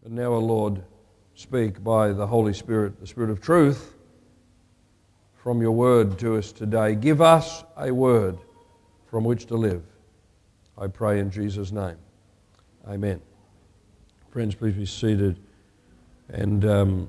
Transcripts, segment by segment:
And now, O Lord, speak by the Holy Spirit, the Spirit of truth, from your word to us today. Give us a word from which to live. I pray in Jesus' name. Amen. Friends, please be seated. And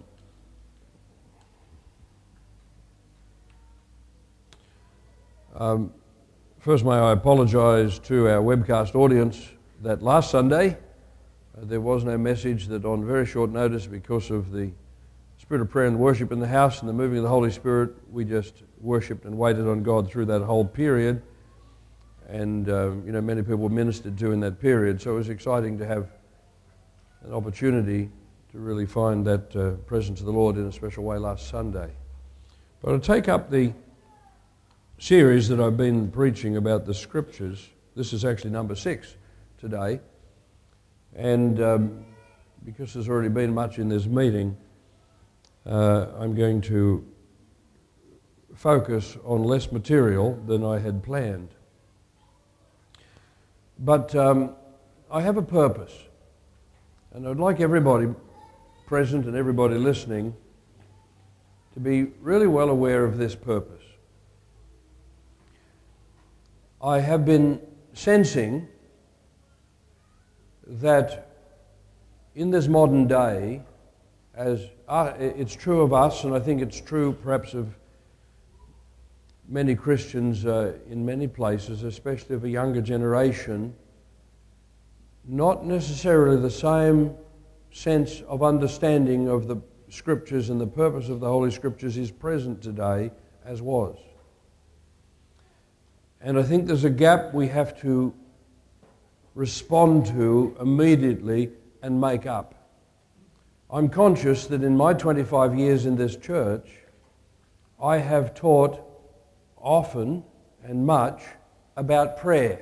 first may I apologise to our webcast audience that last Sunday there was no message, that on very short notice, because of the spirit of prayer and worship in the house and the moving of the Holy Spirit, we just worshipped and waited on God through that whole period. And, many people were ministered to in that period. So it was exciting to have an opportunity to really find that presence of the Lord in a special way last Sunday. But I'll take up the series that I've been preaching about the Scriptures. This is actually number 6 today. And because there's already been much in this meeting, I'm going to focus on less material than I had planned. But I have a purpose, and I'd like everybody present and everybody listening to be really well aware of this purpose. I have been sensing that in this modern day, as it's true of us, and I think it's true perhaps of many Christians in many places, especially of a younger generation, not necessarily the same sense of understanding of the Scriptures and the purpose of the Holy Scriptures is present today as was. And I think there's a gap we have to respond to immediately and make up. I'm conscious that in my 25 years in this church, I have taught often and much about prayer,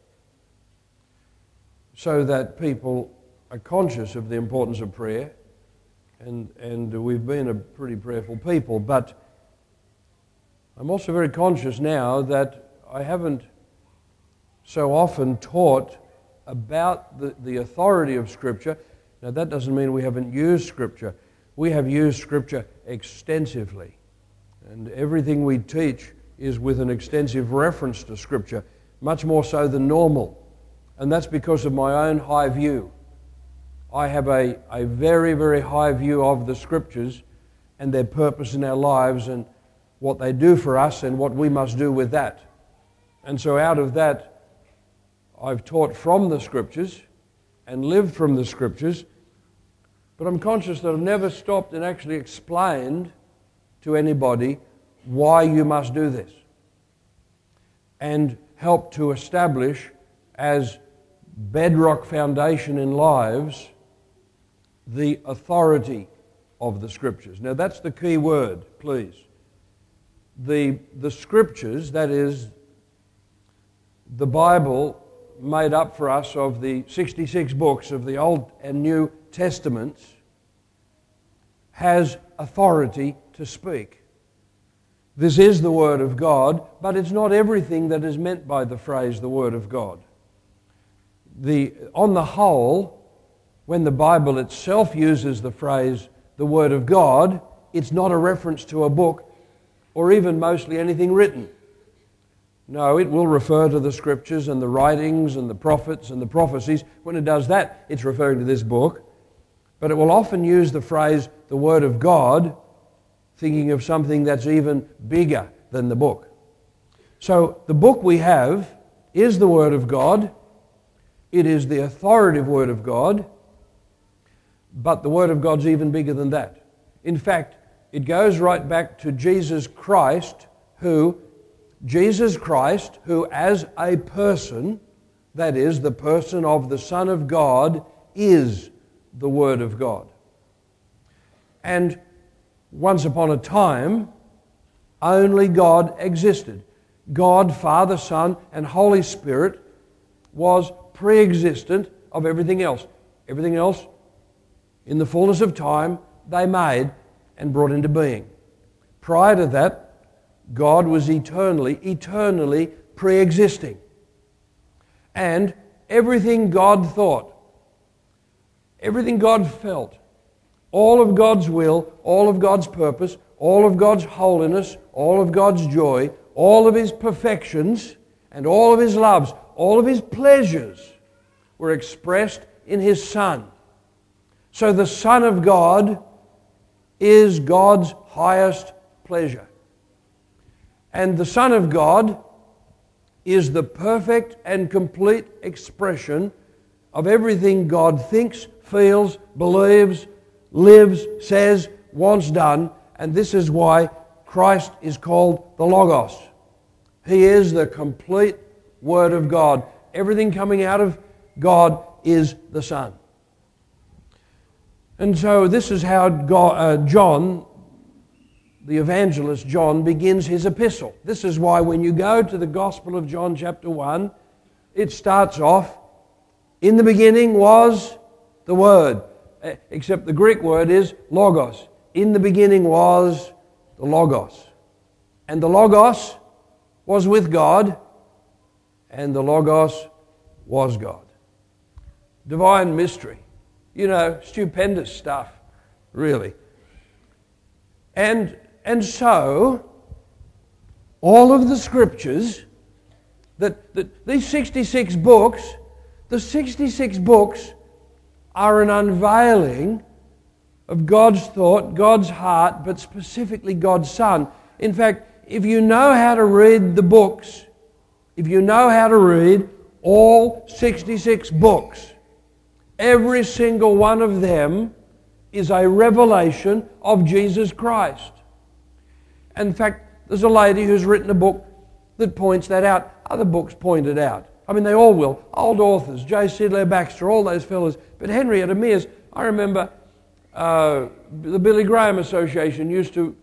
so that people are conscious of the importance of prayer, and we've been a pretty prayerful people. But I'm also very conscious now that I haven't so often taught about the authority of Scripture. Now, that doesn't mean we haven't used Scripture. We have used Scripture extensively, and everything we teach is with an extensive reference to Scripture, much more so than normal. And that's because of my own high view. I have a very, very high view of the Scriptures and their purpose in our lives and what they do for us and what we must do with that. And so out of that, I've taught from the Scriptures and lived from the Scriptures, but I'm conscious that I've never stopped and actually explained to anybody why you must do this, and help to establish as bedrock foundation in lives the authority of the Scriptures. Now that's the key word, please. The Scriptures, that is the Bible made up for us of the 66 books of the Old and New Testaments, has authority to speak. This is the Word of God, but it's not everything that is meant by the phrase the Word of God. On the whole, when the Bible itself uses the phrase the Word of God, it's not a reference to a book or even mostly anything written. No, it will refer to the Scriptures and the writings and the prophets and the prophecies. When it does that, it's referring to this book. But it will often use the phrase the Word of God, thinking of something that's even bigger than the book. So the book we have is the Word of God. It is the authoritative Word of God. But the Word of God's even bigger than that. In fact, it goes right back to Jesus Christ, who as a person, that is, the person of the Son of God, is the Word of God. And once upon a time, only God existed. God, Father, Son, and Holy Spirit was pre-existent of everything else. Everything else, in the fullness of time, they made and brought into being. Prior to that, God was eternally pre-existing. And everything God thought, everything God felt, all of God's will, all of God's purpose, all of God's holiness, all of God's joy, all of His perfections, and all of His loves, all of His pleasures were expressed in His Son. So the Son of God is God's highest pleasure. And the Son of God is the perfect and complete expression of everything God thinks, feels, believes, lives, says, wants done. And this is why Christ is called the Logos. He is the complete Word of God. Everything coming out of God is the Son. And so this is how John, the evangelist John, begins his epistle. This is why when you go to the Gospel of John chapter 1, it starts off, in the beginning was the Word. Except the Greek word is Logos. In the beginning was the Logos. And the Logos was with God, and the Logos was God. Divine mystery. You know, stupendous stuff, really. And so, all of the Scriptures, these 66 books, the 66 books are an unveiling of God's thought, God's heart, but specifically God's Son. In fact, if you know how to read the books, if you know how to read all 66 books, every single one of them is a revelation of Jesus Christ. In fact, there's a lady who's written a book that points that out. Other books point it out. I mean, they all will. Old authors, J. Sidley Baxter, all those fellows. But Henrietta Mears, I remember the Billy Graham Association used to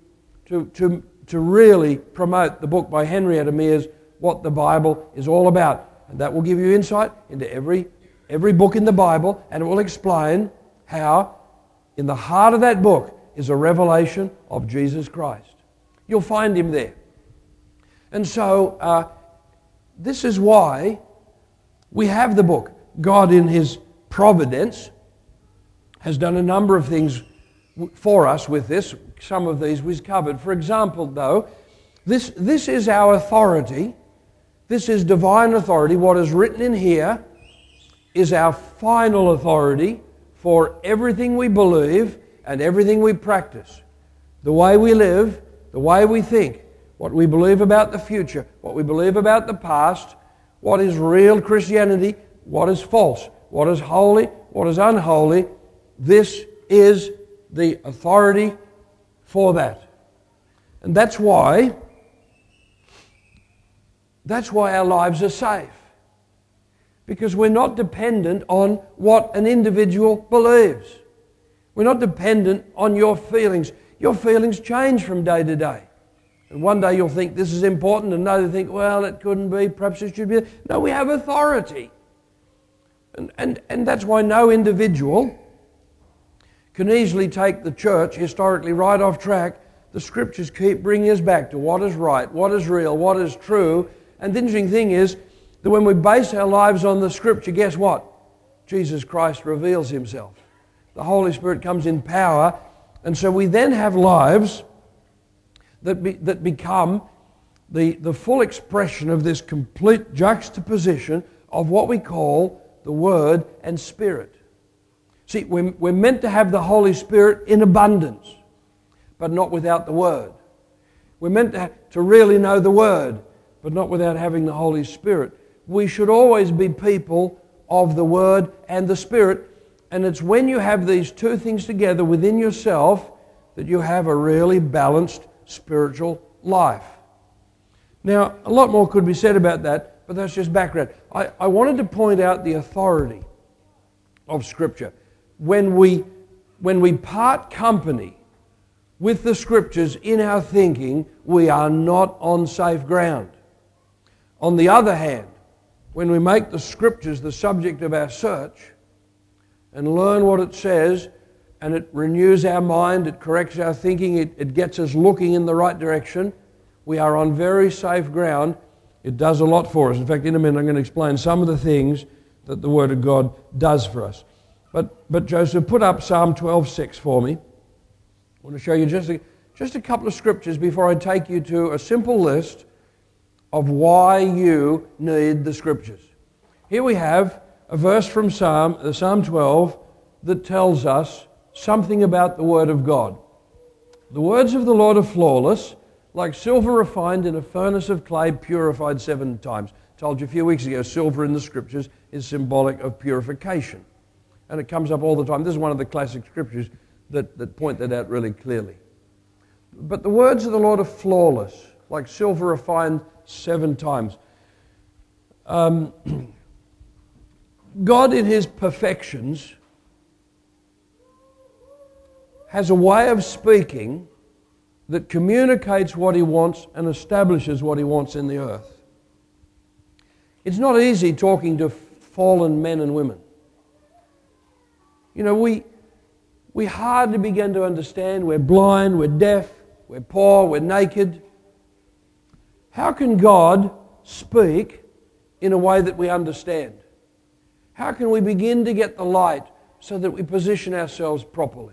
really promote the book by Henrietta Mears, What the Bible is All About. And that will give you insight into every book in the Bible, and it will explain how in the heart of that book is a revelation of Jesus Christ. You'll find Him there. And so this is why we have the book. God in His providence has done a number of things for us with this. Some of these we've covered. For example, though, this is our authority. This is divine authority. What is written in here is our final authority for everything we believe and everything we practice. The way we live, the way we think, what we believe about the future, what we believe about the past, what is real Christianity, what is false, what is holy, what is unholy. This is the authority for that. And that's why our lives are safe. Because we're not dependent on what an individual believes. We're not dependent on your feelings. Your feelings change from day to day. And one day you'll think this is important, and another think, well, it couldn't be, perhaps it should be. No, we have authority. And that's why no individual can easily take the church historically right off track. The Scriptures keep bringing us back to what is right, what is real, what is true. And the interesting thing is that when we base our lives on the Scripture, guess what? Jesus Christ reveals Himself. The Holy Spirit comes in power, and so we then have lives that become the full expression of this complete juxtaposition of what we call the Word and Spirit. See, we're meant to have the Holy Spirit in abundance, but not without the Word. We're meant to really know the Word, but not without having the Holy Spirit. We should always be people of the Word and the Spirit, and it's when you have these two things together within yourself that you have a really balanced spiritual life. Now, a lot more could be said about that, but that's just background. I wanted to point out the authority of Scripture. When we part company with the Scriptures in our thinking, we are not on safe ground. On the other hand, when we make the Scriptures the subject of our search and learn what it says, and it renews our mind, it corrects our thinking, it gets us looking in the right direction, we are on very safe ground. It does a lot for us. In fact, in a minute I'm going to explain some of the things that the Word of God does for us. But Joseph, put up Psalm 12:6 for me. I want to show you just a couple of scriptures before I take you to a simple list of why you need the scriptures. Here we have a verse from Psalm 12 that tells us something about the Word of God. The words of the Lord are flawless, like silver refined in a furnace of clay, purified 7 times. I told you a few weeks ago, silver in the scriptures is symbolic of purification. And it comes up all the time. This is one of the classic scriptures that point that out really clearly. But the words of the Lord are flawless, like silver refined 7 times. God in His perfections has a way of speaking that communicates what He wants and establishes what He wants in the earth. It's not easy talking to fallen men and women. You know, we hardly begin to understand. We're blind, we're deaf, we're poor, we're naked. How can God speak in a way that we understand? How can we begin to get the light so that we position ourselves properly?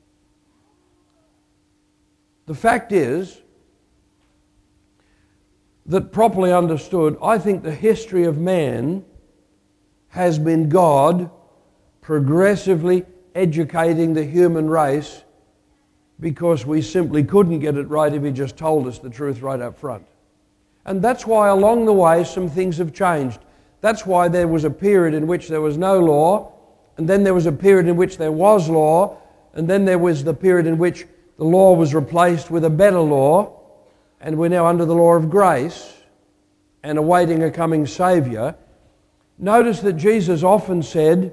The fact is that, properly understood, I think the history of man has been God progressively educating the human race because we simply couldn't get it right if He just told us the truth right up front. And that's why along the way some things have changed. That's why there was a period in which there was no law, and then there was a period in which there was law, and then there was the period in which the law was replaced with a better law, and we're now under the law of grace and awaiting a coming Saviour. Notice that Jesus often said,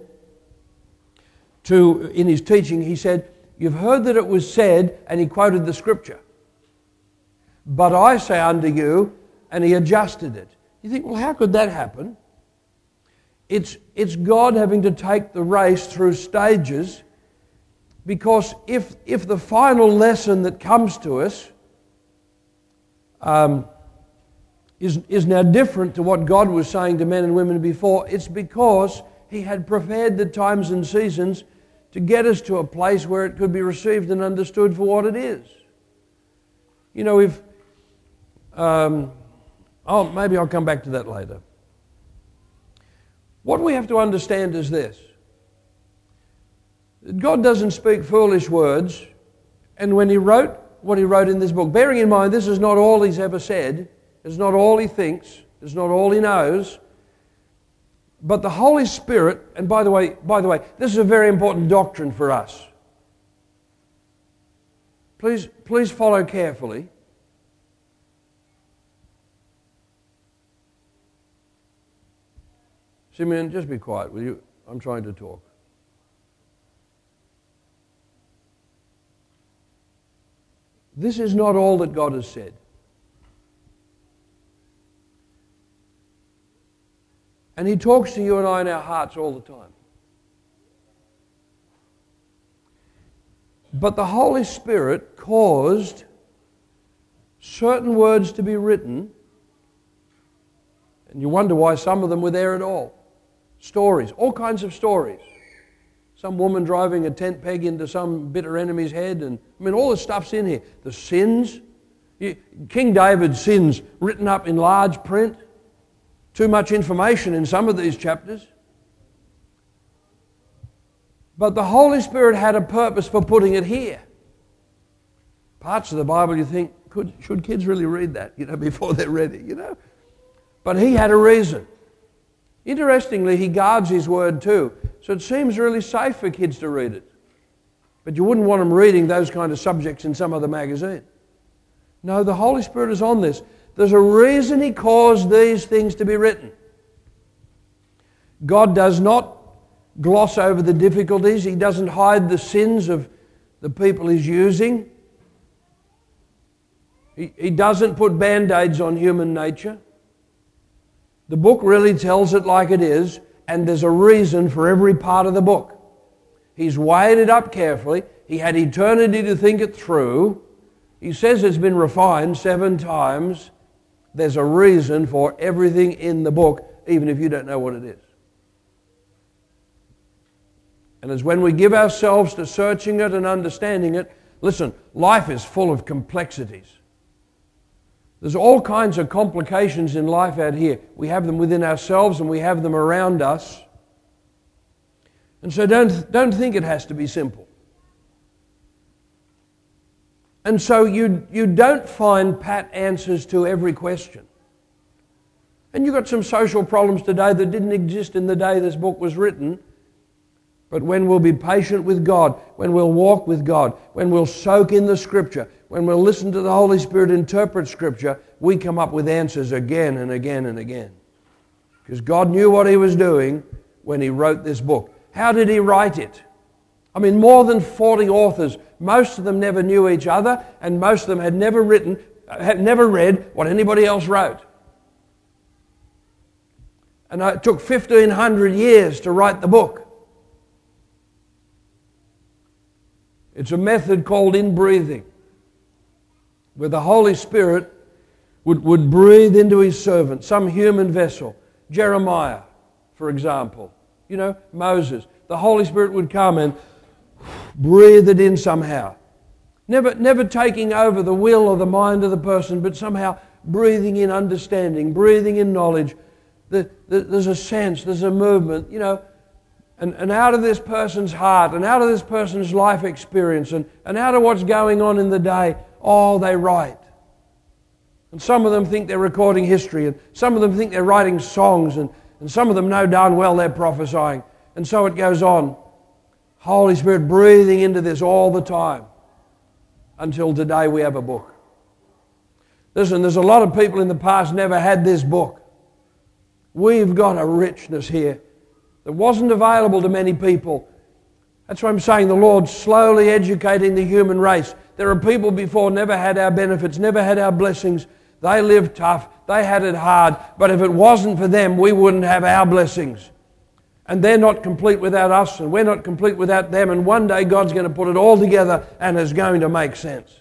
in His teaching, He said, "You've heard that it was said," and He quoted the scripture, "but I say unto you," and He adjusted it. You think, well, how could that happen? It's God having to take the race through stages, because if the final lesson that comes to us is now different to what God was saying to men and women before, it's because He had prepared the times and seasons to get us to a place where it could be received and understood for what it is. You know, maybe I'll come back to that later. What we have to understand is this: God doesn't speak foolish words, and when He wrote what He wrote in this book, bearing in mind this is not all He's ever said, it's not all He thinks, it's not all He knows, but the Holy Spirit, and by the way, this is a very important doctrine for us. Please follow carefully. Simeon, just be quiet, will you? I'm trying to talk. This is not all that God has said. And He talks to you and I in our hearts all the time. But the Holy Spirit caused certain words to be written, and you wonder why some of them were there at all. Stories, all kinds of stories. Some woman driving a tent peg into some bitter enemy's head, and all the stuff's in here. The sins, King David's sins written up in large print. Too much information in some of these chapters. But the Holy Spirit had a purpose for putting it here. Parts of the Bible you think, should kids really read that, before they're ready, But He had a reason. Interestingly, He guards His word too. So it seems really safe for kids to read it. But you wouldn't want them reading those kind of subjects in some other magazine. No, the Holy Spirit is on this. There's a reason He caused these things to be written. God does not gloss over the difficulties. He doesn't hide the sins of the people He's using. He doesn't put band-aids on human nature. The book really tells it like it is, and there's a reason for every part of the book. He's weighed it up carefully. He had eternity to think it through. He says it's been refined 7 times. There's a reason for everything in the book, even if you don't know what it is. And it's when we give ourselves to searching it and understanding it. Listen, life is full of complexities. There's all kinds of complications in life out here. We have them within ourselves and we have them around us. And so don't think it has to be simple. And so you don't find pat answers to every question. And you've got some social problems today that didn't exist in the day this book was written. But when we'll be patient with God, when we'll walk with God, when we'll soak in the Scripture, when we'll listen to the Holy Spirit interpret Scripture, we come up with answers again and again and again. Because God knew what He was doing when He wrote this book. How did He write it? I mean, more than 40 authors. Most of them never knew each other, and most of them had never read what anybody else wrote. And it took 1,500 years to write the book. It's a method called inbreathing, where the Holy Spirit would breathe into His servant, some human vessel. Jeremiah, for example. You know, Moses. The Holy Spirit would come and breathe it in somehow. Never taking over the will or the mind of the person, but somehow breathing in understanding, breathing in knowledge. There's a sense, there's a movement, you know. And out of this person's heart and out of this person's life experience and out of what's going on in the day, they write. And some of them think they're recording history, and some of them think they're writing songs, and some of them know darn well they're prophesying. And so it goes on. Holy Spirit breathing into this all the time until today we have a book. Listen, there's a lot of people in the past never had this book. We've got a richness here that wasn't available to many people. That's why I'm saying the Lord's slowly educating the human race. There are people before never had our benefits, never had our blessings. They lived tough. They had it hard. But if it wasn't for them, we wouldn't have our blessings. And they're not complete without us, and we're not complete without them. And one day God's going to put it all together and it's going to make sense.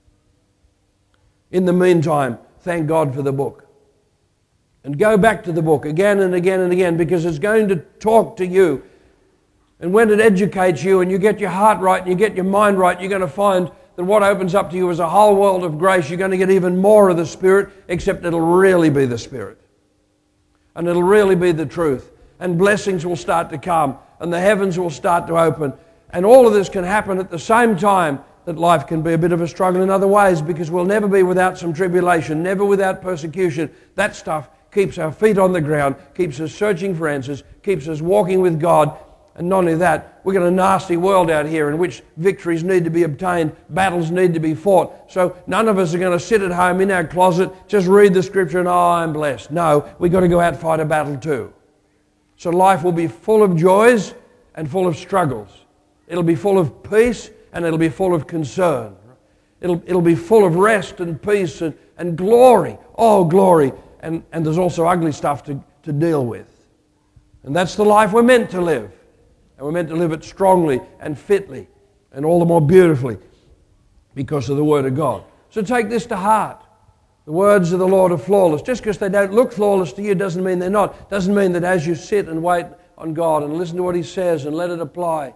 In the meantime, thank God for the book. And go back to the book again and again and again, because it's going to talk to you. And when it educates you and you get your heart right and you get your mind right, you're going to find that what opens up to you is a whole world of grace. You're going to get even more of the Spirit, except it'll really be the Spirit. And it'll really be the truth. And blessings will start to come, and the heavens will start to open. And all of this can happen at the same time that life can be a bit of a struggle in other ways, because we'll never be without some tribulation, never without persecution. That stuff keeps our feet on the ground, keeps us searching for answers, keeps us walking with God. And not only that, we've got a nasty world out here in which victories need to be obtained, battles need to be fought. So none of us are going to sit at home in our closet, just read the Scripture and, I'm blessed. No, we've got to go out and fight a battle too. So life will be full of joys and full of struggles. It'll be full of peace and it'll be full of concern. It'll be full of rest and peace and glory. Oh, glory. And there's also ugly stuff to deal with. And that's the life we're meant to live. And we're meant to live it strongly and fitly and all the more beautifully because of the Word of God. So take this to heart. The words of the Lord are flawless. Just because they don't look flawless to you doesn't mean they're not. Doesn't mean that as you sit and wait on God and listen to what He says and let it apply,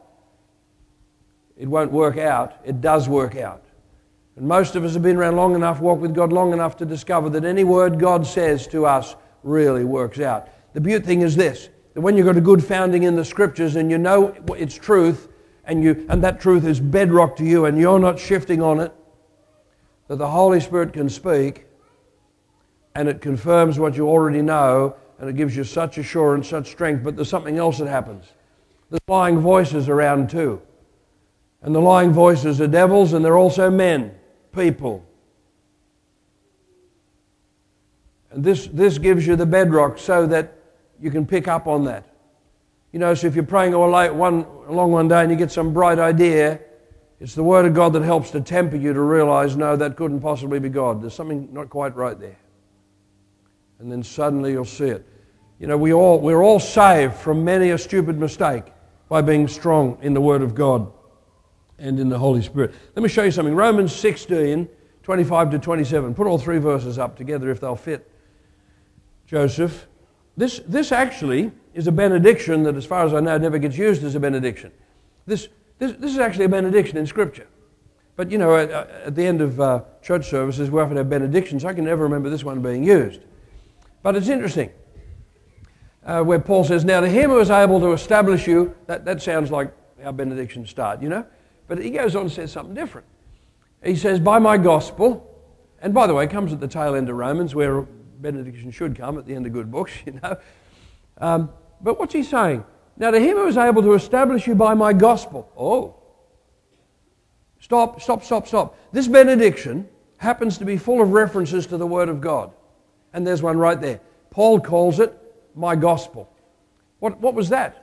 it won't work out. It does work out. And most of us have been around long enough, walked with God long enough to discover that any word God says to us really works out. The beautiful thing is this, that when you've got a good founding in the Scriptures and you know it's truth, and that truth is bedrock to you and you're not shifting on it, that the Holy Spirit can speak and it confirms what you already know, and it gives you such assurance, such strength. But there's something else that happens. There's lying voices around too. And the lying voices are devils, and they're also men. People. And this gives you the bedrock so that you can pick up on that. You know, so if you're praying along one day and you get some bright idea, it's the Word of God that helps to temper you to realize, no, that couldn't possibly be God. There's something not quite right there. And then suddenly you'll see it. You know, we're all saved from many a stupid mistake by being strong in the Word of God and in the Holy Spirit. Let me show you something. Romans 16, 25 to 27. Put all three verses up together if they'll fit, Joseph. This actually is a benediction that, as far as I know, never gets used as a benediction. This is actually a benediction in Scripture. But, at the end of church services, we often have benedictions. I can never remember this one being used. But it's interesting. Where Paul says, now to him who is able to establish you, that sounds like how benedictions start, But he goes on and says something different. He says, by my gospel, and by the way, it comes at the tail end of Romans, where benediction should come at the end of good books, But what's he saying? Now to him who is able to establish you by my gospel. Oh. Stop. This benediction happens to be full of references to the Word of God. And there's one right there. Paul calls it my gospel. What was that?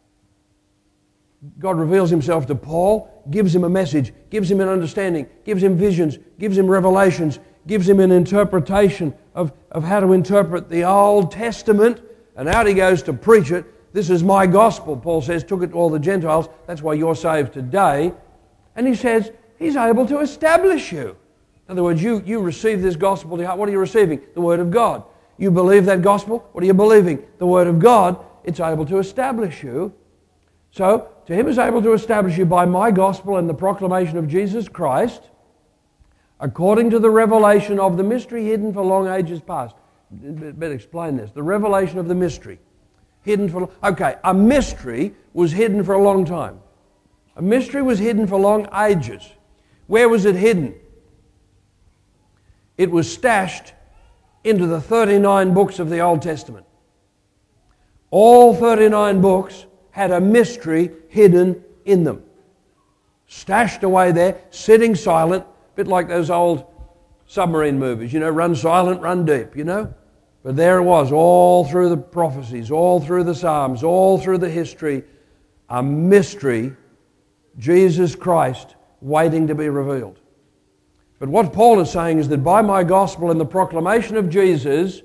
God reveals himself to Paul, gives him a message, gives him an understanding, gives him visions, gives him revelations, gives him an interpretation of how to interpret the Old Testament, and out he goes to preach it. This is my gospel, Paul says, took it to all the Gentiles. That's why you're saved today. And he says, he's able to establish you. In other words, you receive this gospel to your heart. What are you receiving? The Word of God. You believe that gospel? What are you believing? The Word of God. It's able to establish you. So, to him is able to establish you by my gospel and the proclamation of Jesus Christ, according to the revelation of the mystery hidden for long ages past. Better explain this. The revelation of the mystery. Hidden for... Okay, a mystery was hidden for a long time. A mystery was hidden for long ages. Where was it hidden? It was stashed into the 39 books of the Old Testament. All 39 books had a mystery hidden in them. Stashed away there, sitting silent, a bit like those old submarine movies, run silent, run deep, But there it was, all through the prophecies, all through the Psalms, all through the history, a mystery, Jesus Christ, waiting to be revealed. But what Paul is saying is that by my gospel and the proclamation of Jesus,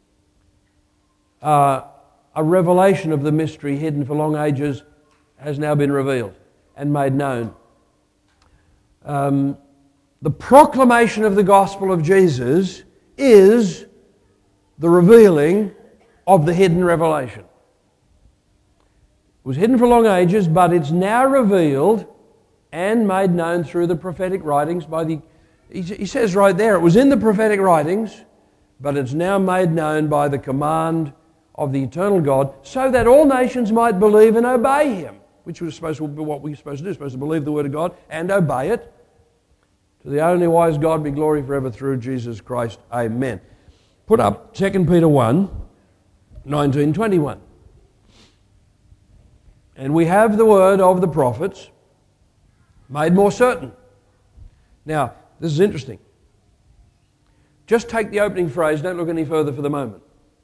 a revelation of the mystery hidden for long ages has now been revealed and made known. The proclamation of the gospel of Jesus is the revealing of the hidden revelation. It was hidden for long ages, but it's now revealed and made known through the prophetic writings by the... He says right there, it was in the prophetic writings, but it's now made known by the command of the eternal God, so that all nations might believe and obey him, which was supposed to be what we're supposed to do, supposed to believe the word of God and obey it. To the only wise God be glory forever through Jesus Christ. Amen. Put up 2 Peter 1, 19, 21. And we have the word of the prophets made more certain. Now, this is interesting. Just take the opening phrase, don't look any further for the moment.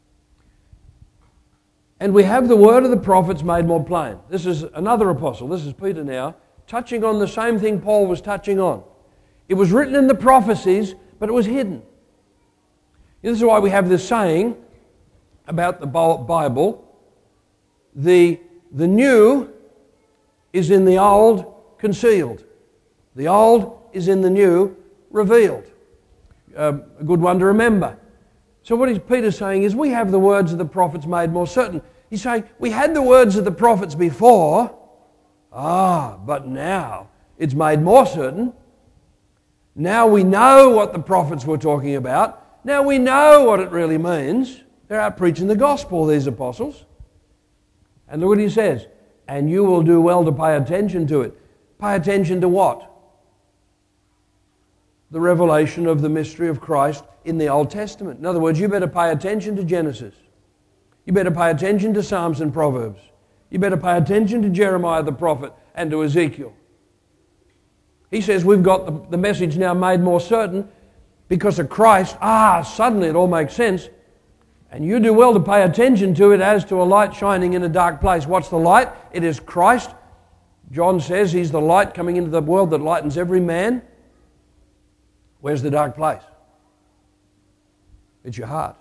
And we have the word of the prophets made more plain. This is another apostle, this is Peter now, touching on the same thing Paul was touching on. It was written in the prophecies, but it was hidden. This is why we have this saying about the Bible, the new is in the old concealed. The old is in the new revealed. A good one to remember. So what Peter's saying is we have the words of the prophets made more certain. He's saying we had the words of the prophets before, but now it's made more certain. Now we know what the prophets were talking about. Now we know what it really means. They're out preaching the gospel, these apostles. And look what he says. And you will do well to pay attention to it. Pay attention to what? The revelation of the mystery of Christ in the Old Testament. In other words, you better pay attention to Genesis. You better pay attention to Psalms and Proverbs. You better pay attention to Jeremiah the prophet and to Ezekiel. He says we've got the message now made more certain because of Christ. Suddenly it all makes sense. And you do well to pay attention to it as to a light shining in a dark place. What's the light? It is Christ. John says he's the light coming into the world that lightens every man. Where's the dark place? It's your heart.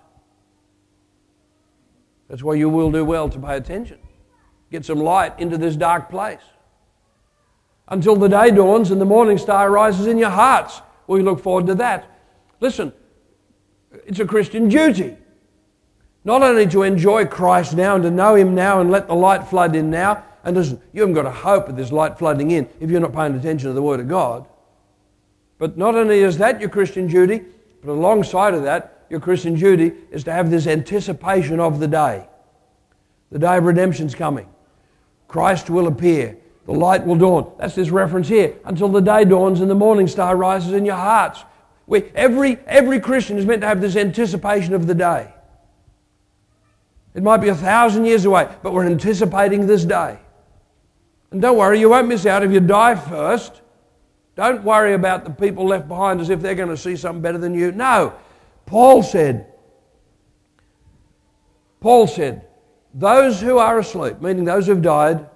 That's why you will do well to pay attention. Get some light into this dark place. Until the day dawns and the morning star rises in your hearts. We look forward to that. Listen, it's a Christian duty. Not only to enjoy Christ now and to know him now and let the light flood in now And listen, you haven't got a hope of this light flooding in if you're not paying attention to the Word of God. But not only is that your Christian duty, but alongside of that, your Christian duty is to have this anticipation of the day. The day of redemption's coming. Christ will appear. The light will dawn. That's this reference here. Until the day dawns and the morning star rises in your hearts. Every Christian is meant to have this anticipation of the day. It might be 1,000 years away, but we're anticipating this day. And don't worry, you won't miss out if you die first. Don't worry about the people left behind as if they're going to see something better than you. No. Paul said, those who are asleep, meaning those who've died,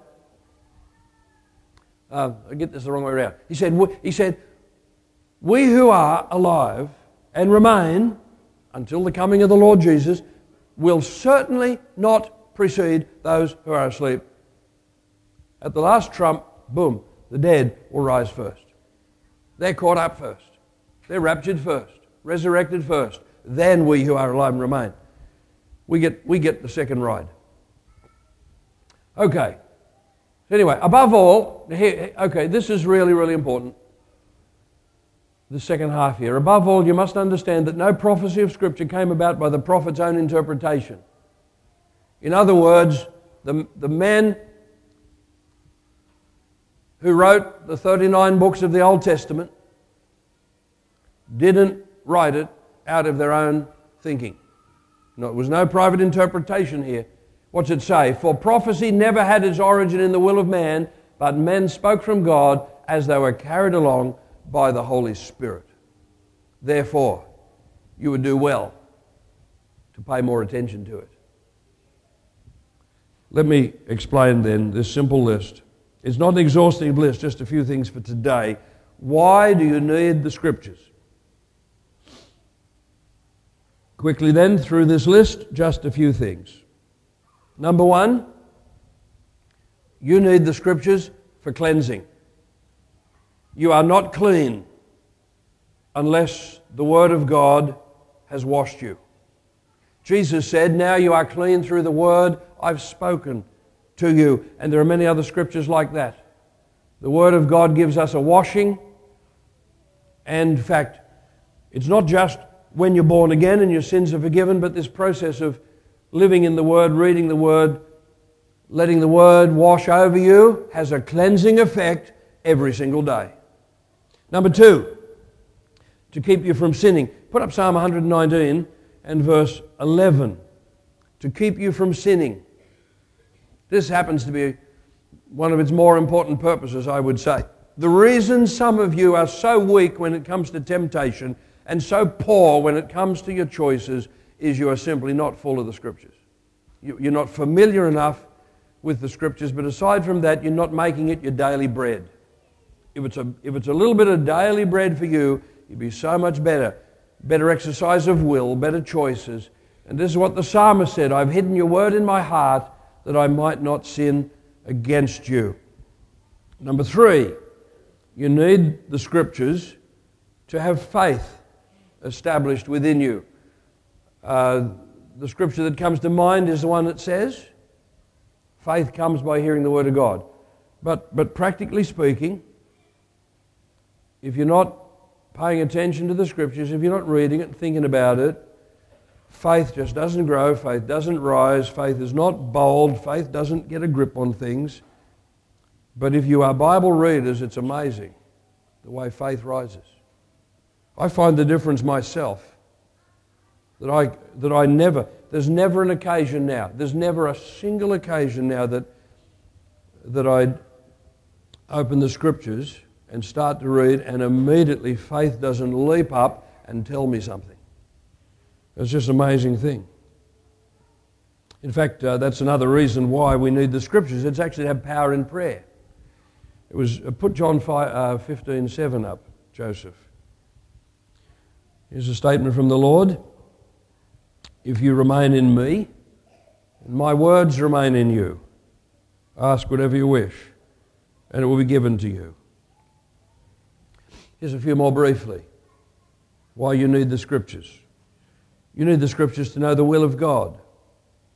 I get this the wrong way around. He said, we who are alive and remain until the coming of the Lord Jesus will certainly not precede those who are asleep. At the last trump, boom, the dead will rise first. They're caught up first. They're raptured first, resurrected first. Then we who are alive and remain, we get the second ride. Okay. Anyway, above all, this is really, really important. The second half here. Above all, you must understand that no prophecy of Scripture came about by the prophet's own interpretation. In other words, the men who wrote the 39 books of the Old Testament didn't write it out of their own thinking. No, there was no private interpretation here. What's it say? For prophecy never had its origin in the will of man, but men spoke from God as they were carried along by the Holy Spirit. Therefore, you would do well to pay more attention to it. Let me explain then this simple list. It's not an exhaustive list, just a few things for today. Why do you need the Scriptures? Quickly then, through this list, just a few things. Number one, you need the Scriptures for cleansing. You are not clean unless the Word of God has washed you. Jesus said, now you are clean through the Word I've spoken to you. And there are many other scriptures like that. The Word of God gives us a washing. And in fact, it's not just when you're born again and your sins are forgiven, but this process of living in the Word, reading the Word, letting the Word wash over you has a cleansing effect every single day. Number two, to keep you from sinning. Put up Psalm 119 and verse 11. To keep you from sinning. This happens to be one of its more important purposes, I would say. The reason some of you are so weak when it comes to temptation and so poor when it comes to your choices is you are simply not full of the Scriptures. You're not familiar enough with the Scriptures, but aside from that, you're not making it your daily bread. If it's a little bit of daily bread for you, you'd be so much better. Better exercise of will, better choices. And this is what the psalmist said, I've hidden your word in my heart that I might not sin against you. Number three, you need the Scriptures to have faith established within you. The scripture that comes to mind is the one that says, faith comes by hearing the Word of God. But practically speaking, if you're not paying attention to the Scriptures, if you're not reading it and thinking about it, faith just doesn't grow, faith doesn't rise, faith is not bold, faith doesn't get a grip on things. But if you are Bible readers, it's amazing the way faith rises. I find the difference myself. There's never an occasion now, there's never a single occasion now that I'd open the Scriptures and start to read and immediately faith doesn't leap up and tell me something. It's just an amazing thing. In fact, that's another reason why we need the Scriptures. It's actually to have power in prayer. It was put John 15:7 up, Joseph. Here's a statement from the Lord. If you remain in me, and my words remain in you, ask whatever you wish, and it will be given to you. Here's a few more briefly. Why you need the Scriptures. You need the Scriptures to know the will of God.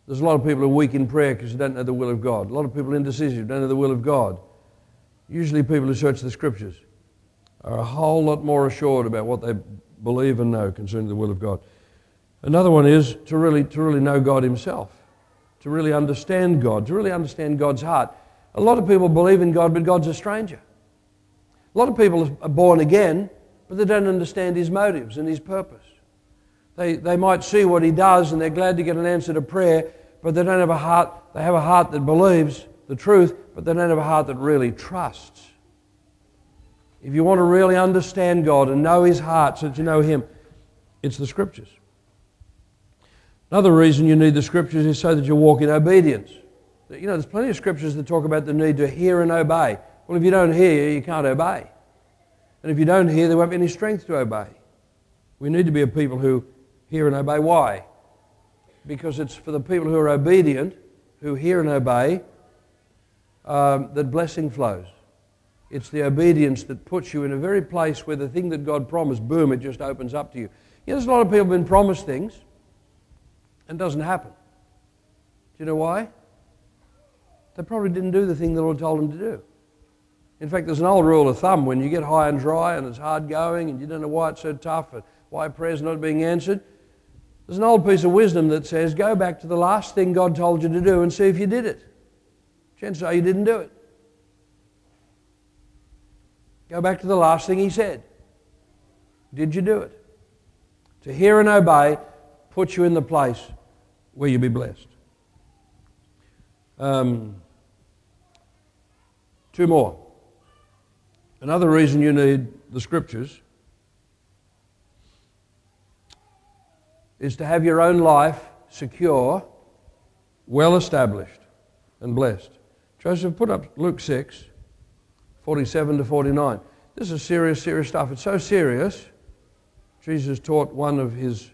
There's a lot of people who are weak in prayer because they don't know the will of God. A lot of people indecisive, who don't know the will of God. Usually people who search the Scriptures are a whole lot more assured about what they believe and know concerning the will of God. Another one is to really know God himself, to really understand God, to really understand God's heart. A lot of people believe in God, but God's a stranger. A lot of people are born again, but they don't understand his motives and his purpose. They might see what he does and they're glad to get an answer to prayer, but they don't have a heart. They have a heart that believes the truth, but they don't have a heart that really trusts. If you want to really understand God and know his heart so that you know him, it's the Scriptures. Another reason you need the Scriptures is so that you walk in obedience. You know, there's plenty of Scriptures that talk about the need to hear and obey. Well, if you don't hear, you can't obey. And if you don't hear, there won't be any strength to obey. We need to be a people who hear and obey. Why? Because it's for the people who are obedient, who hear and obey, that blessing flows. It's the obedience that puts you in a very place where the thing that God promised, boom, it just opens up to you. You know, there's a lot of people who've been promised things and it doesn't happen. Do you know why? They probably didn't do the thing the Lord told them to do. In fact, there's an old rule of thumb: when you get high and dry and it's hard going and you don't know why it's so tough and why prayer's not being answered, there's an old piece of wisdom that says, go back to the last thing God told you to do and see if you did it. Chances are you didn't do it. Go back to the last thing he said. Did you do it? To hear and obey puts you in the place where you'll be blessed. Two more. Another reason you need the Scriptures is to have your own life secure, well established, and blessed. Joseph, put up Luke 6, 47 to 49. This is serious stuff. It's so serious, Jesus taught one of his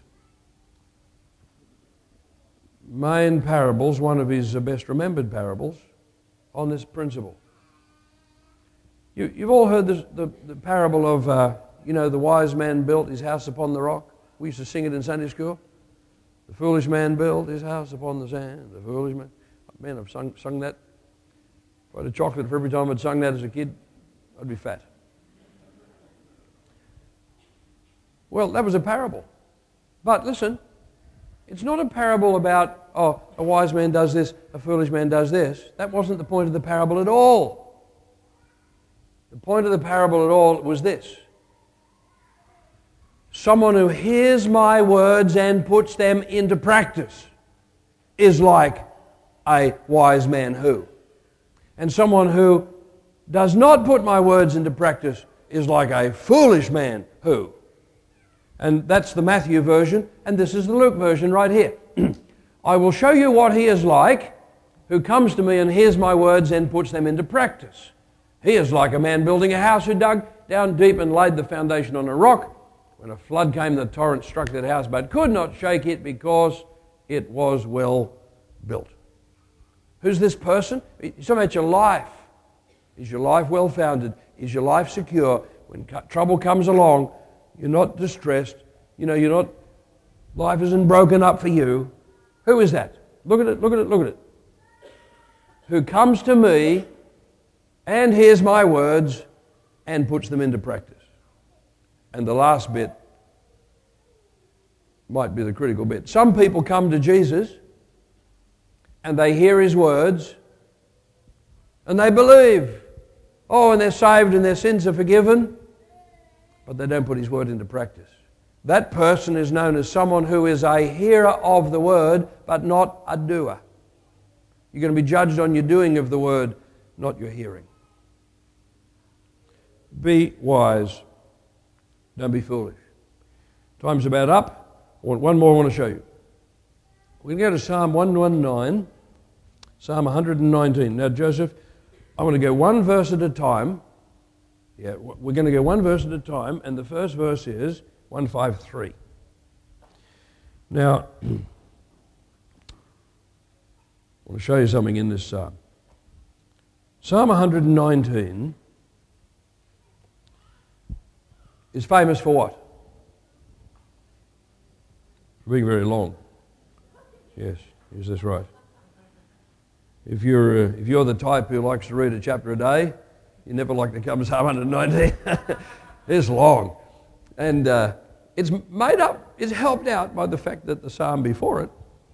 main parables, one of his best remembered parables, on this principle. You've all heard the parable of, the wise man built his house upon the rock. We used to sing it in Sunday school. The foolish man built his house upon the sand. The foolish man. Man, I've sung that. If I had a chocolate for every time I'd sung that as a kid, I'd be fat. Well, that was a parable. But listen, it's not a parable about, a wise man does this, a foolish man does this. That wasn't the point of the parable at all. The point of the parable at all was this: someone who hears my words and puts them into practice is like a wise man who. And someone who does not put my words into practice is like a foolish man who. And that's the Matthew version, and this is the Luke version right here. I will show you what he is like who comes to me and hears my words and puts them into practice. He is like a man building a house who dug down deep and laid the foundation on a rock. When a flood came, the torrent struck that house, but could not shake it because it was well built. Who's this person? He's talking about your life. Is your life well founded? Is your life secure? When trouble comes along, you're not distressed. Life isn't broken up for you. Who is that? Look at it. Who comes to me and hears my words and puts them into practice. And the last bit might be the critical bit. Some people come to Jesus and they hear his words and they believe. And they're saved and their sins are forgiven, but they don't put his word into practice. That person is known as someone who is a hearer of the word, but not a doer. You're going to be judged on your doing of the word, not your hearing. Be wise. Don't be foolish. Time's about up. One more I want to show you. We're going to go to Psalm 119, Psalm 119. Now, Joseph, I want to go one verse at a time. Yeah, we're going to go one verse at a time, and the first verse is 153. Now, I want to show you something in this psalm. Psalm 119 is famous for what? For being very long. Yes. Is this right? If you're the type who likes to read a chapter a day, you never like to come to Psalm 119. It's long. And it's helped out by the fact that the psalm before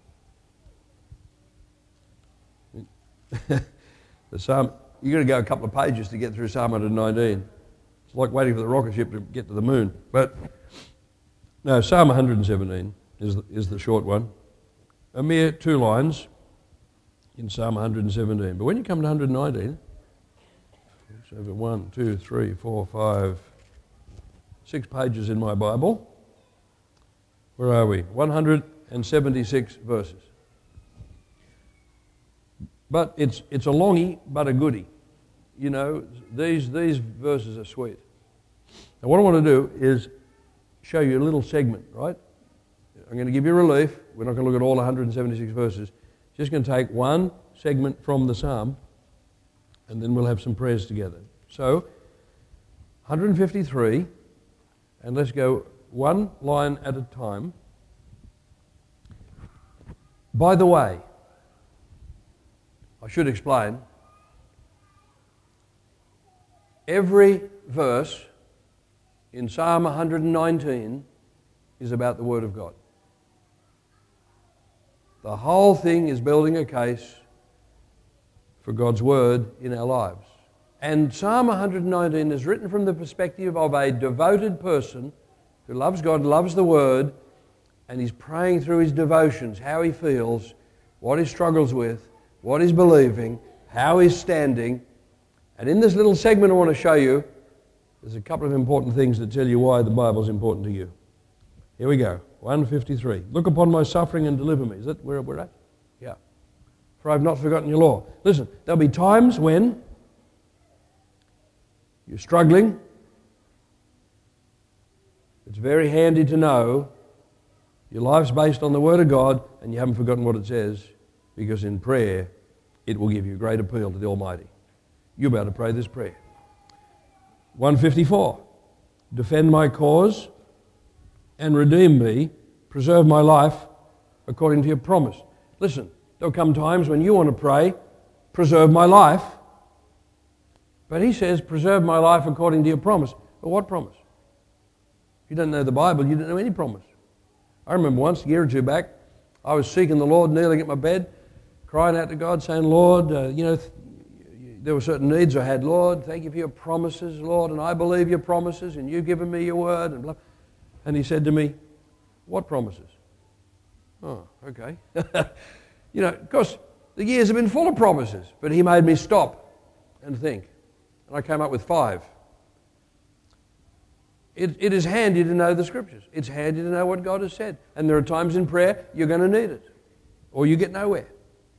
it, the psalm, you've got to go a couple of pages to get through Psalm 119. It's like waiting for the rocket ship to get to the moon. But no, Psalm 117 is the short one. A mere 2 lines in Psalm 117. But when you come to 119, it's over 1, 2, 3, 4, 5, 6 pages in my Bible. Where are we? 176 verses. But it's a longie, but a goodie. You know, these verses are sweet. Now what I want to do is show you a little segment, right? I'm going to give you relief. We're not going to look at all 176 verses. Just going to take one segment from the psalm, and then we'll have some prayers together. So, 153, and let's go one line at a time. By the way, I should explain, every verse in Psalm 119 is about the Word of God. The whole thing is building a case for God's Word in our lives. And Psalm 119 is written from the perspective of a devoted person who loves God, loves the Word, and he's praying through his devotions, how he feels, what he struggles with, what he's believing, how he's standing. And in this little segment I want to show you, there's a couple of important things that tell you why the Bible is important to you. Here we go, 153. Look upon my suffering and deliver me. Is that where we're at? Yeah. For I've not forgotten your law. Listen, there'll be times when you're struggling. It's very handy to know your life's based on the Word of God and you haven't forgotten what it says, because in prayer it will give you great appeal to the Almighty. You're about to pray this prayer. 154. Defend my cause and redeem me. Preserve my life according to your promise. Listen, there'll come times when you want to pray, preserve my life. But he says, preserve my life according to your promise. But what promise? If you don't know the Bible, you don't know any promise. I remember once, a year or two back, I was seeking the Lord, kneeling at my bed, crying out to God, saying, Lord, there were certain needs I had. Lord, thank you for your promises, Lord, and I believe your promises, and you've given me your word. And blah. And he said to me, what promises? Oh, okay. Of course, the years have been full of promises, but he made me stop and think. And I came up with 5. It is handy to know the Scriptures. It's handy to know what God has said. And there are times in prayer you're going to need it, or you get nowhere.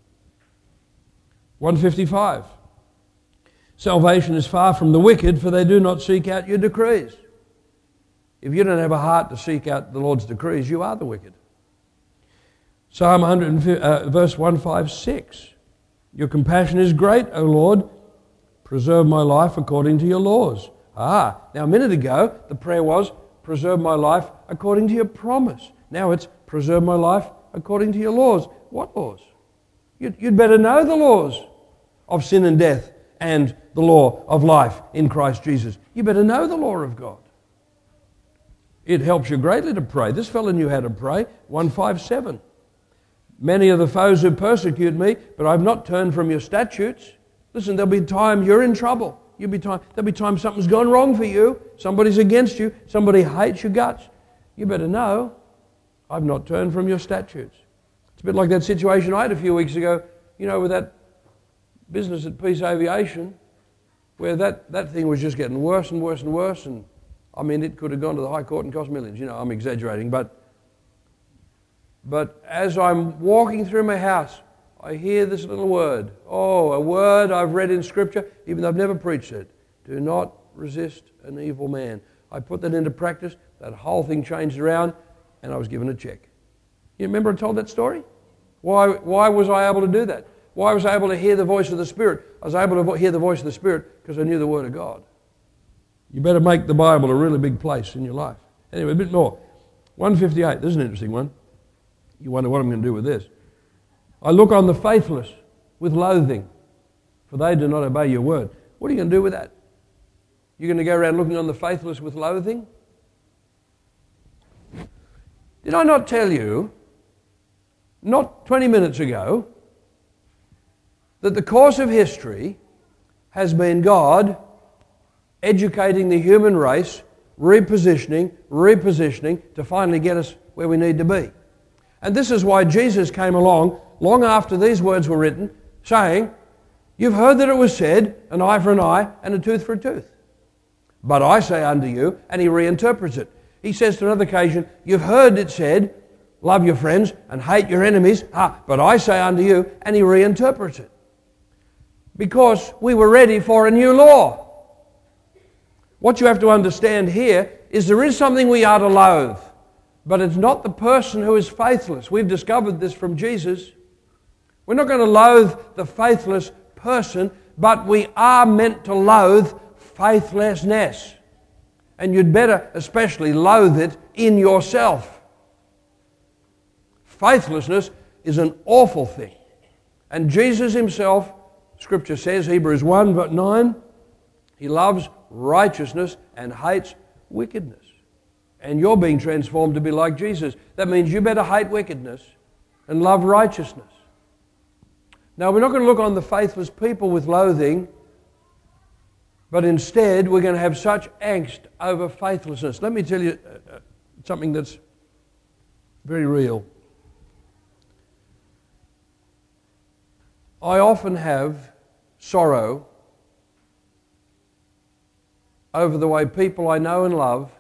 155. Salvation is far from the wicked, for they do not seek out your decrees. If you don't have a heart to seek out the Lord's decrees, you are the wicked. Psalm 100, verse 156. Your compassion is great, O Lord. Preserve my life according to your laws. Now a minute ago, the prayer was, preserve my life according to your promise. Now it's, preserve my life according to your laws. What laws? You'd better know the laws of sin and death and the law of life in Christ Jesus. You better know the law of God. It helps you greatly to pray. This fellow knew how to pray. 157. Many are the foes who persecute me, but I've not turned from your statutes. Listen, there'll be time you're in trouble. There'll be time something's gone wrong for you. Somebody's against you. Somebody hates your guts. You better know, I've not turned from your statutes. It's a bit like that situation I had a few weeks ago, with that business at Peace Aviation, where that thing was just getting worse and worse and worse. And I mean, it could have gone to the High Court and cost millions. I'm exaggerating, but as I'm walking through my house, I hear this little word. Oh, a word I've read in Scripture, even though I've never preached it. Do not resist an evil man. I put that into practice. That whole thing changed around, and I was given a check. You remember I told that story? Why was I able to do that? Why was I able to hear the voice of the Spirit? I was able to hear the voice of the Spirit because I knew the Word of God. You better make the Bible a really big place in your life. Anyway, a bit more. 158. This is an interesting one. You wonder what I'm going to do with this. I look on the faithless with loathing, for they do not obey your word. What are you going to do with that? You're going to go around looking on the faithless with loathing? Did I not tell you, not 20 minutes ago, that the course of history has been God educating the human race, repositioning to finally get us where we need to be? And this is why Jesus came along long after these words were written, saying, you've heard that it was said, an eye for an eye and a tooth for a tooth. But I say unto you, and he reinterprets it. He says to another occasion, you've heard it said, love your friends and hate your enemies. But I say unto you, and he reinterprets it. Because we were ready for a new law. What you have to understand here is there is something we are to loathe, but it's not the person who is faithless. We've discovered this from Jesus. We're not going to loathe the faithless person, but we are meant to loathe faithlessness. And you'd better especially loathe it in yourself. Faithlessness is an awful thing. And Jesus himself, Scripture says, Hebrews 1 verse 9, he loves righteousness and hates wickedness. And you're being transformed to be like Jesus. That means you better hate wickedness and love righteousness. Now, we're not going to look on the faithless people with loathing, but instead we're going to have such angst over faithlessness. Let me tell you something that's very real. I often have sorrow over the way people I know and love,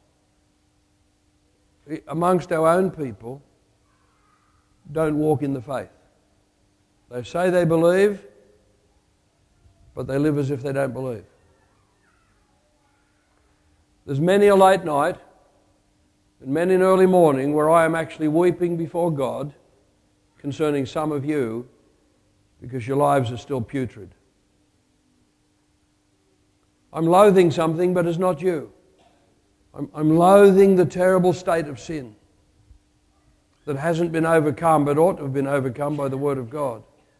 amongst our own people, don't walk in the faith. They say they believe, but they live as if they don't believe. There's many a late night and many an early morning where I am actually weeping before God concerning some of you because your lives are still putrid. I'm loathing something, but it's not you. I'm loathing the terrible state of sin that hasn't been overcome, but ought to have been overcome by the Word of God.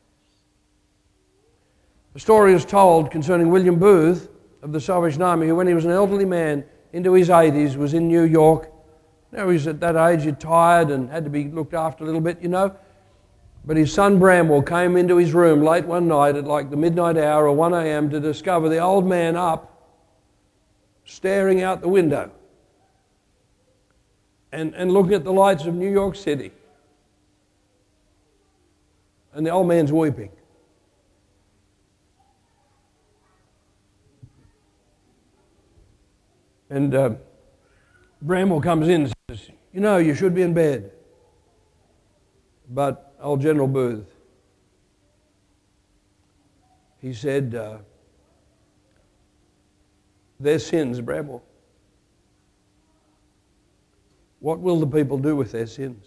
A story is told concerning William Booth of the Salvation Army, who when he was an elderly man, into his 80s, was in New York. Now he's at that age, he's tired and had to be looked after a little bit, you know. But his son Bramwell came into his room late one night at like the midnight hour or 1 a.m. to discover the old man up, staring out the window and looking at the lights of New York City. And the old man's weeping. And Bramwell comes in and says, you know, you should be in bed. But old General Booth, he said, their sins, Bramwell. What will the people do with their sins?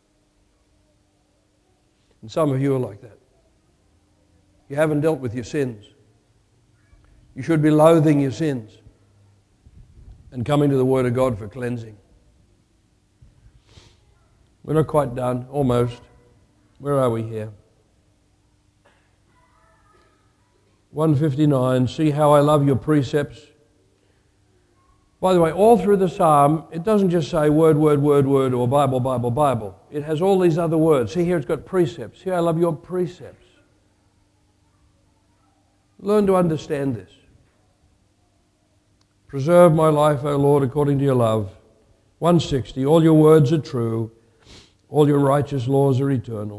And some of you are like that. You haven't dealt with your sins. You should be loathing your sins and coming to the Word of God for cleansing. We're not quite done, almost. Where are we here? 159, see how I love your precepts. By the way, all through the psalm, it doesn't just say word, word, word, word, or Bible, Bible, Bible. It has all these other words. See here, it's got precepts. See, I love your precepts. Learn to understand this. Preserve my life, O Lord, according to your love. 160, all your words are true. All your righteous laws are eternal.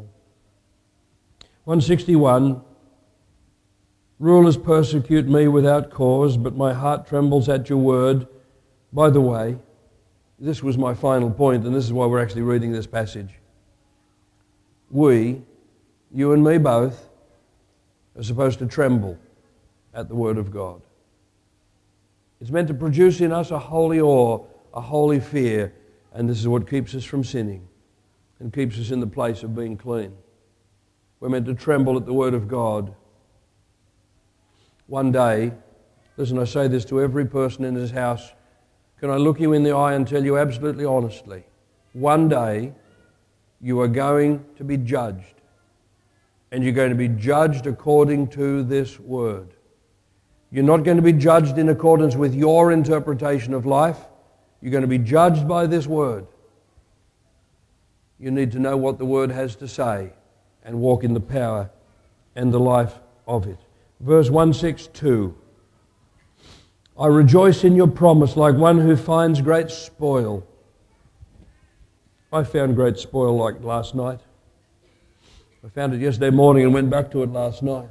161, rulers persecute me without cause, but my heart trembles at your word. By the way, this was my final point, and this is why we're actually reading this passage. We, you and me both, are supposed to tremble at the word of God. It's meant to produce in us a holy awe, a holy fear, and this is what keeps us from sinning and keeps us in the place of being clean. We're meant to tremble at the word of God. One day, listen, I say this to every person in this house, can I look you in the eye and tell you absolutely honestly, one day you are going to be judged and you're going to be judged according to this word. You're not going to be judged in accordance with your interpretation of life. You're going to be judged by this word. You need to know what the word has to say and walk in the power and the life of it. Verse 162. I rejoice in your promise like one who finds great spoil. I found great spoil like last night. I found it yesterday morning and went back to it last night.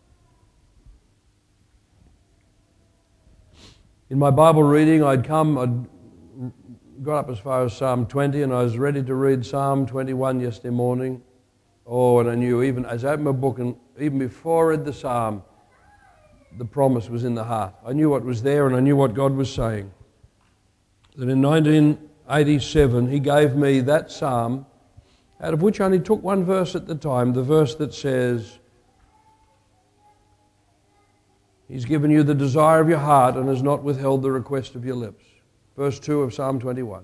In my Bible reading, I'd got up as far as Psalm 20 and I was ready to read Psalm 21 yesterday morning. Oh, and I knew even as I opened my book and even before I read the Psalm, the promise was in the heart. I knew what was there and I knew what God was saying. That in 1987, He gave me that Psalm, out of which I only took one verse at the time, the verse that says, He's given you the desire of your heart and has not withheld the request of your lips. Verse 2 of Psalm 21.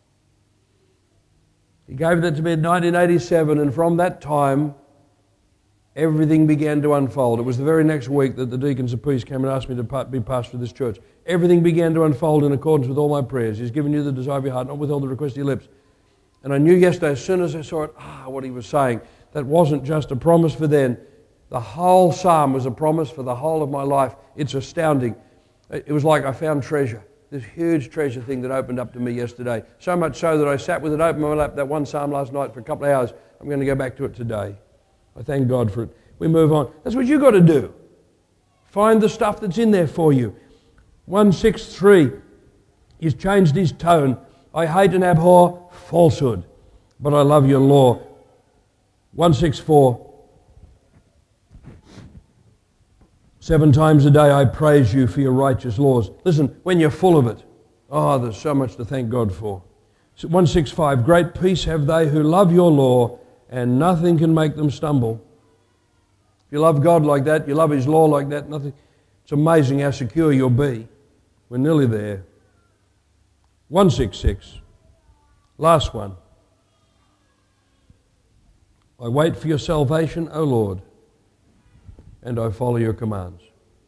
He gave that to me in 1987, and from that time, everything began to unfold. It was the very next week that the deacons of peace came and asked me to be pastor of this church. Everything began to unfold in accordance with all my prayers. He's given you the desire of your heart, not withheld the request of your lips. And I knew yesterday, as soon as I saw it, what he was saying. That wasn't just a promise for then. The whole psalm was a promise for the whole of my life. It's astounding. It was like I found treasure. This huge treasure thing that opened up to me yesterday. So much so that I sat with it open in my lap, that one psalm last night for a couple of hours. I'm going to go back to it today. I thank God for it. We move on. That's what you've got to do. Find the stuff that's in there for you. 163, he's changed his tone. I hate and abhor falsehood, but I love your law. 164, 7 times a day I praise you for your righteous laws. Listen, when you're full of it, there's so much to thank God for. 165, great peace have they who love your law, and nothing can make them stumble. If you love God like that, you love His law like that, nothing. It's amazing how secure you'll be. We're nearly there. 166, last one. I wait for your salvation, O Lord, and I follow your commands.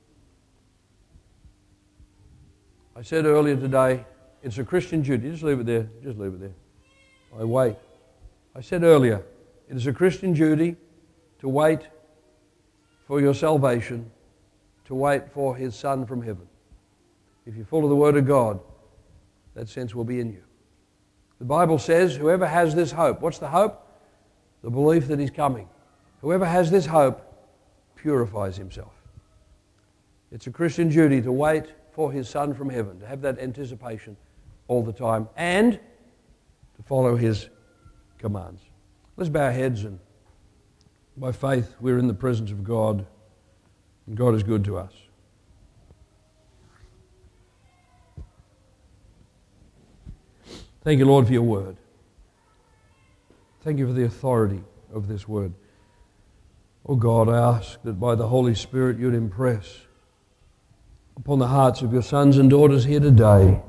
I said earlier today, it's a Christian duty. Just leave it there. Just leave it there. I wait. I said earlier, it is a Christian duty to wait for your salvation, to wait for His Son from heaven. If you're full of the Word of God, that sense will be in you. The Bible says, whoever has this hope, what's the hope? The belief that He's coming. Whoever has this hope purifies himself. It's a Christian duty to wait for His Son from heaven, to have that anticipation all the time, and to follow His commands. Let's bow our heads, and by faith we're in the presence of God, and God is good to us. Thank you, Lord, for your word. Thank you for the authority of this word. Oh God, I ask that by the Holy Spirit you'd impress upon the hearts of your sons and daughters here today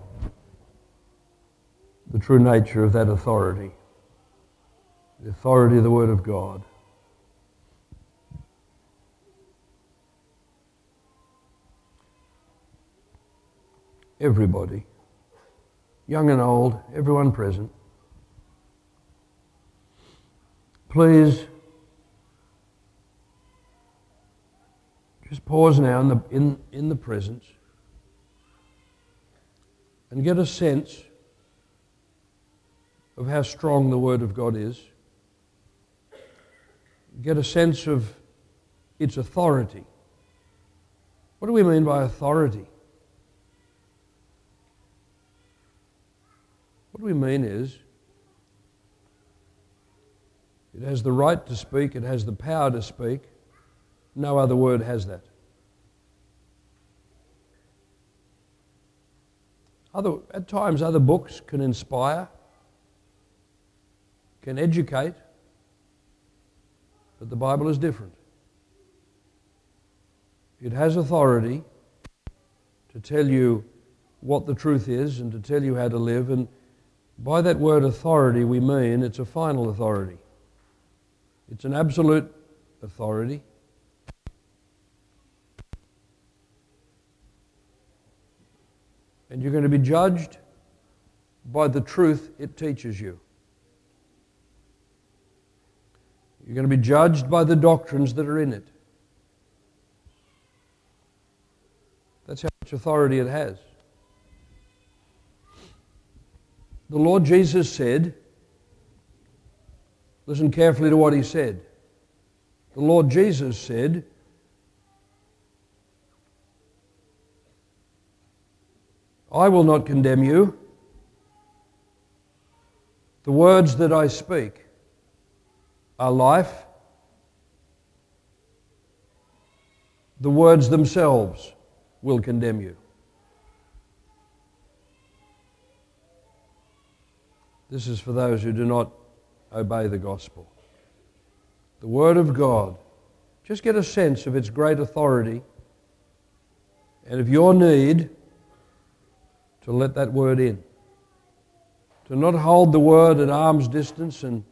the true nature of that authority, the authority of the Word of God. Everybody, young and old, everyone present, please just pause now in the presence and get a sense of how strong the Word of God is. Get a sense of its authority. What do we mean by authority? What we mean is it has the right to speak, it has the power to speak. No other word has that. At times, other books can inspire, can educate, but the Bible is different. It has authority to tell you what the truth is and to tell you how to live, and by that word authority we mean it's a final authority. It's an absolute authority. And you're going to be judged by the truth it teaches you. You're going to be judged by the doctrines that are in it. That's how much authority it has. The Lord Jesus said, listen carefully to what he said. The Lord Jesus said, I will not condemn you. The words that I speak are life. The words themselves will condemn you. This is for those who do not obey the gospel. The Word of God. Just get a sense of its great authority and of your need to let that Word in. To not hold the Word at arm's distance and,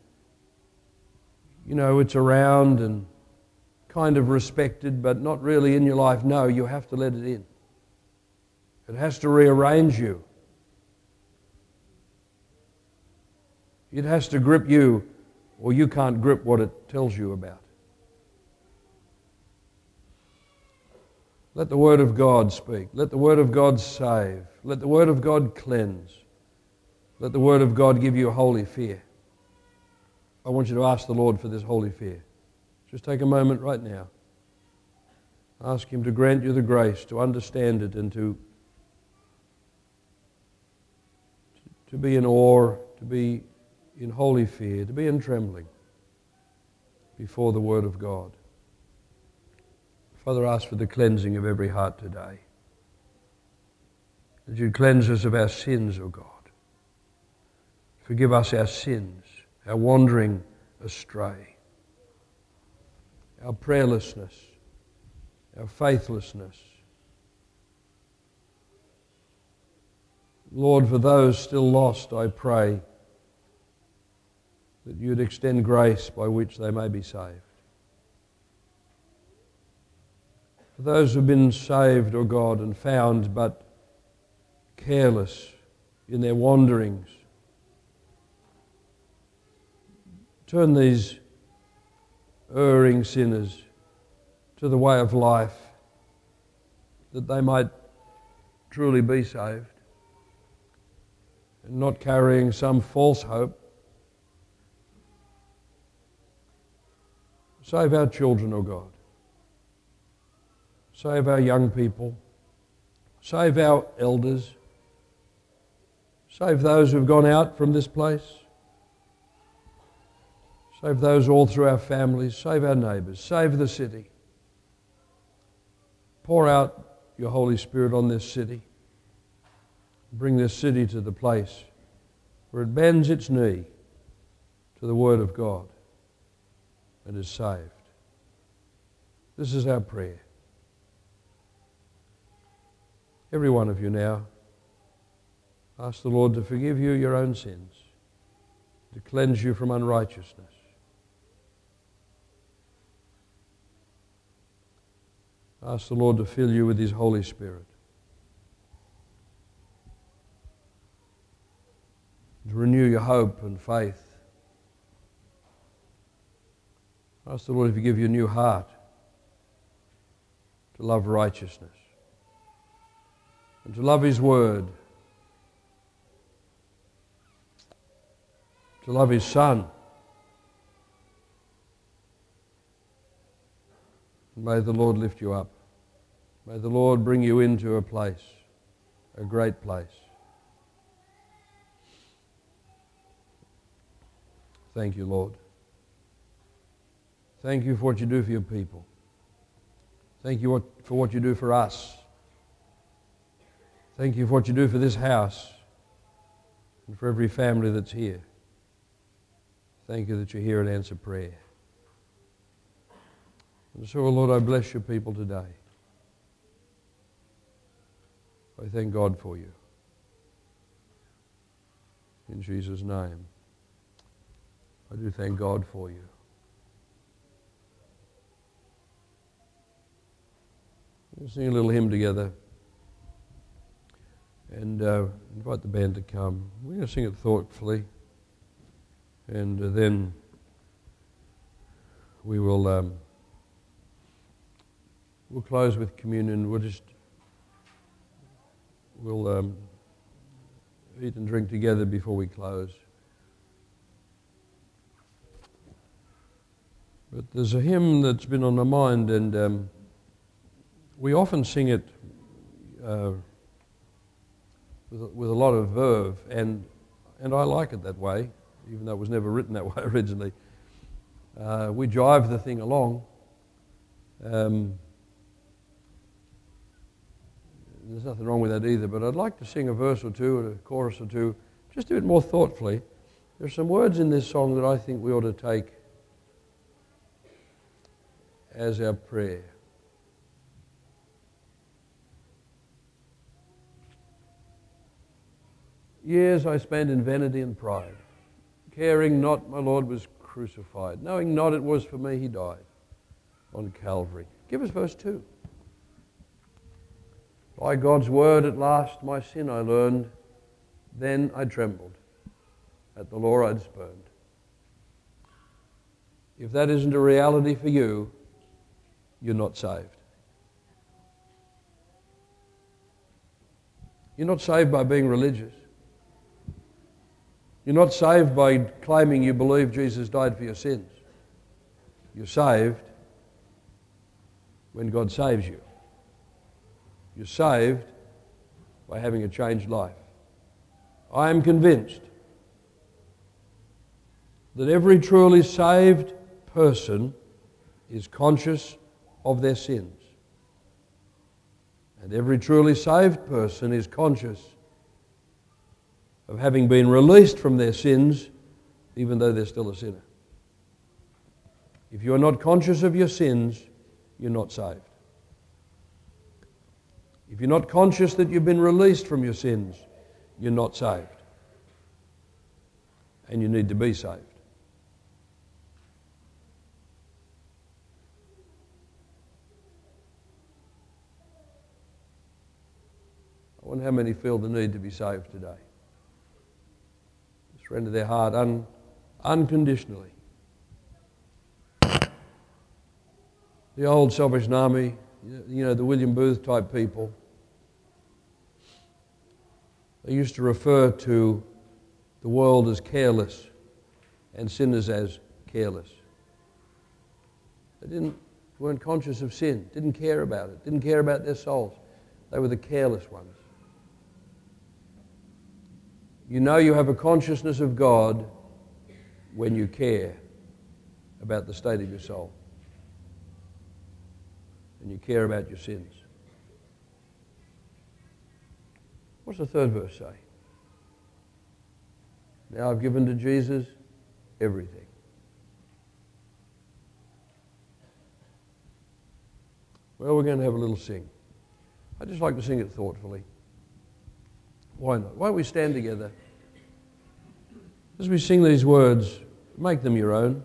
it's around and kind of respected but not really in your life. No, you have to let it in. It has to rearrange you. It has to grip you, or you can't grip what it tells you about. Let the Word of God speak. Let the Word of God save. Let the Word of God cleanse. Let the Word of God give you a holy fear. I want you to ask the Lord for this holy fear. Just take a moment right now. Ask Him to grant you the grace to understand it and to be in awe, to be in holy fear, to be in trembling before the Word of God. Father, ask for the cleansing of every heart today. That you cleanse us of our sins, O God. Forgive us our sins, our wandering astray, our prayerlessness, our faithlessness. Lord, for those still lost, I pray that you'd extend grace by which they may be saved. For those who've been saved, O God, and found but careless in their wanderings, turn these erring sinners to the way of life that they might truly be saved and not carrying some false hope. Save our children, O God. Save our young people. Save our elders. Save those who've gone out from this place. Save those all through our families. Save our neighbours. Save the city. Pour out your Holy Spirit on this city. Bring this city to the place where it bends its knee to the Word of God and is saved. This is our prayer. Every one of you now, ask the Lord to forgive you your own sins, to cleanse you from unrighteousness. Ask the Lord to fill you with His Holy Spirit, to renew your hope and faith. Ask the Lord to give you a new heart to love righteousness and to love His Word, to love His Son. And may the Lord lift you up. May the Lord bring you into a place, a great place. Thank you, Lord. Thank you for what you do for your people. Thank you for what you do for us. Thank you for what you do for this house and for every family that's here. Thank you that you're here and answer prayer. And so, Lord, I bless your people today. I thank God for you. In Jesus' name, I do thank God for you. We'll sing a little hymn together and invite the band to come. We're going to sing it thoughtfully, and then we will we'll close with communion. We'll eat and drink together before we close. But there's a hymn that's been on my mind, and we often sing it with a lot of verve, and I like it that way, even though it was never written that way originally. We jive the thing along. There's nothing wrong with that either, but I'd like to sing a verse or two, or a chorus or two, just do it more thoughtfully. There's some words in this song that I think we ought to take as our prayer. Years I spent in vanity and pride, caring not my Lord was crucified, knowing not it was for me he died on Calvary. Give us verse 2. By God's word at last my sin I learned, then I trembled at the law I'd spurned. If that isn't a reality for you, you're not saved. You're not saved by being religious. You're not saved by claiming you believe Jesus died for your sins. You're saved when God saves you. You're saved by having a changed life. I am convinced that every truly saved person is conscious of their sins. And every truly saved person is conscious of having been released from their sins, even though they're still a sinner. If you're not conscious of your sins, you're not saved. If you're not conscious that you've been released from your sins, you're not saved. And you need to be saved. I wonder how many feel the need to be saved today. Surrender their heart unconditionally. The old Salvation Army, the William Booth type people, they used to refer to the world as careless and sinners as careless. They weren't conscious of sin, didn't care about it, didn't care about their souls. They were the careless ones. You know you have a consciousness of God when you care about the state of your soul. And you care about your sins. What's the third verse say? Now I've given to Jesus everything. Well, we're going to have a little sing. I'd just like to sing it thoughtfully. Why not? Why don't we stand together? As we sing these words, make them your own.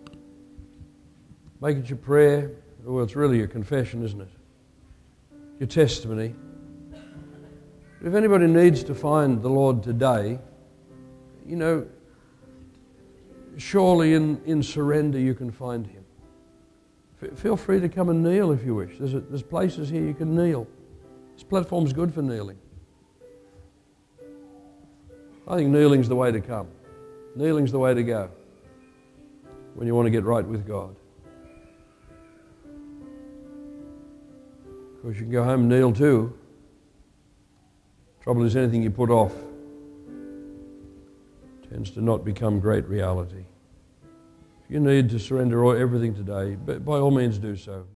Make it your prayer. Well, it's really your confession, isn't it? Your testimony. But if anybody needs to find the Lord today, surely in surrender you can find Him. Feel free to come and kneel if you wish. There's places here you can kneel. This platform's good for kneeling. I think kneeling's the way to come. Kneeling's the way to go when you want to get right with God. Of course, you can go home and kneel too. Trouble is, anything you put off tends to not become great reality. If you need to surrender everything today, by all means do so.